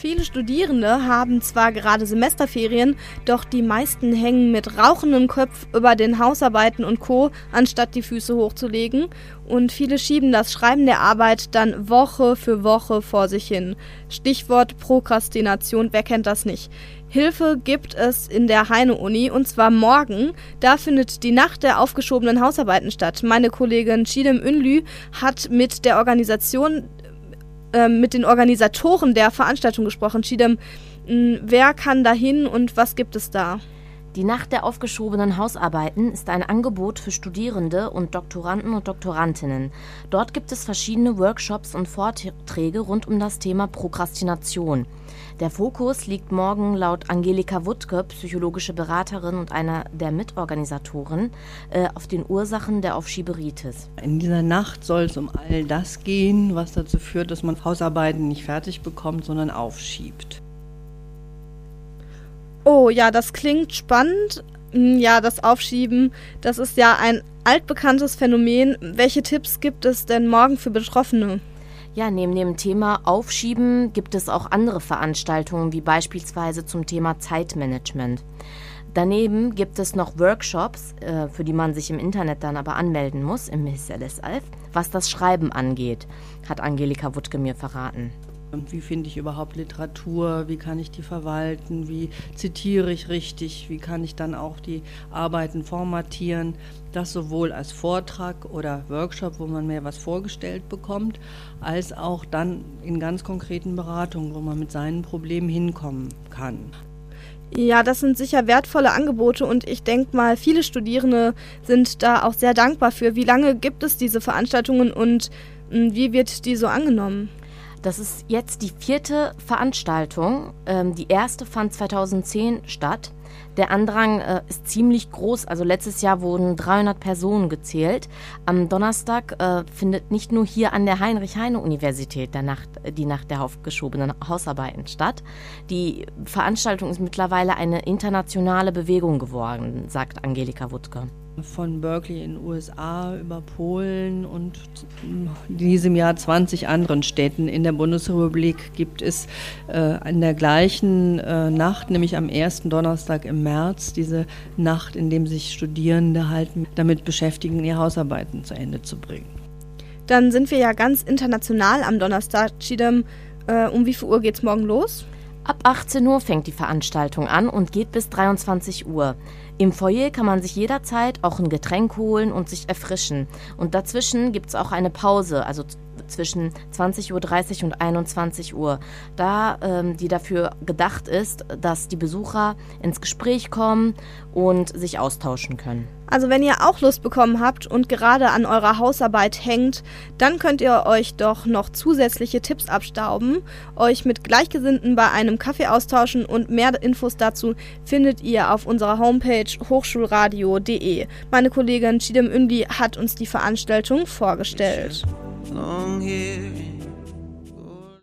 Viele Studierende haben zwar gerade Semesterferien, doch die meisten hängen mit rauchendem Kopf über den Hausarbeiten und Co., anstatt die Füße hochzulegen. Und viele schieben das Schreiben der Arbeit dann Woche für Woche vor sich hin. Stichwort Prokrastination, wer kennt das nicht? Hilfe gibt es in der Heine-Uni, und zwar morgen. Da findet die Nacht der aufgeschobenen Hausarbeiten statt. Meine Kollegin Çiğdem Ünlü hat mit den Organisatoren der Veranstaltung gesprochen. Çiğdem, wer kann da hin und was gibt es da? Die Nacht der aufgeschobenen Hausarbeiten ist ein Angebot für Studierende und Doktoranden und Doktorandinnen. Dort gibt es verschiedene Workshops und Vorträge rund um das Thema Prokrastination. Der Fokus liegt morgen laut Angelika Wuttke, psychologische Beraterin und einer der Mitorganisatoren, auf den Ursachen der Aufschieberitis. In dieser Nacht soll es um all das gehen, was dazu führt, dass man Hausarbeiten nicht fertig bekommt, sondern aufschiebt. Oh ja, das klingt spannend. Ja, das Aufschieben, das ist ja ein altbekanntes Phänomen. Welche Tipps gibt es denn morgen für Betroffene? Ja, neben dem Thema Aufschieben gibt es auch andere Veranstaltungen, wie beispielsweise zum Thema Zeitmanagement. Daneben gibt es noch Workshops, für die man sich im Internet dann aber anmelden muss, im Hisseles-Alf, was das Schreiben angeht, hat Angelika Wuttke mir verraten. Wie finde ich überhaupt Literatur? Wie kann ich die verwalten? Wie zitiere ich richtig? Wie kann ich dann auch die Arbeiten formatieren? Das sowohl als Vortrag oder Workshop, wo man mehr was vorgestellt bekommt, als auch dann in ganz konkreten Beratungen, wo man mit seinen Problemen hinkommen kann. Ja, das sind sicher wertvolle Angebote und ich denke mal, viele Studierende sind da auch sehr dankbar für. Wie lange gibt es diese Veranstaltungen und wie wird die so angenommen? Das ist jetzt die 4. Veranstaltung. Die erste fand 2010 statt. Der Andrang ist ziemlich groß. Also letztes Jahr wurden 300 Personen gezählt. Am Donnerstag findet nicht nur hier an der Heinrich-Heine-Universität die Nacht der aufgeschobenen Hausarbeiten statt. Die Veranstaltung ist mittlerweile eine internationale Bewegung geworden, sagt Angelika Wuttke. Von Berkeley in den USA über Polen und in diesem Jahr 20 anderen Städten in der Bundesrepublik gibt es in der gleichen Nacht, nämlich am ersten Donnerstag im März, diese Nacht, in dem sich Studierende halt damit beschäftigen, ihre Hausarbeiten zu Ende zu bringen. Dann sind wir ja ganz international am Donnerstag. Çiğdem, um wie viel Uhr geht's morgen los? Ab 18 Uhr fängt die Veranstaltung an und geht bis 23 Uhr. Im Foyer kann man sich jederzeit auch ein Getränk holen und sich erfrischen. Und dazwischen gibt es auch eine Pause, also zwischen 20.30 Uhr und 21 Uhr, die dafür gedacht ist, dass die Besucher ins Gespräch kommen und sich austauschen können. Also wenn ihr auch Lust bekommen habt und gerade an eurer Hausarbeit hängt, dann könnt ihr euch doch noch zusätzliche Tipps abstauben, euch mit Gleichgesinnten bei einem Kaffee austauschen und mehr Infos dazu findet ihr auf unserer Homepage hochschulradio.de. Meine Kollegin Çiğdem Ünlü hat uns die Veranstaltung vorgestellt. Long hair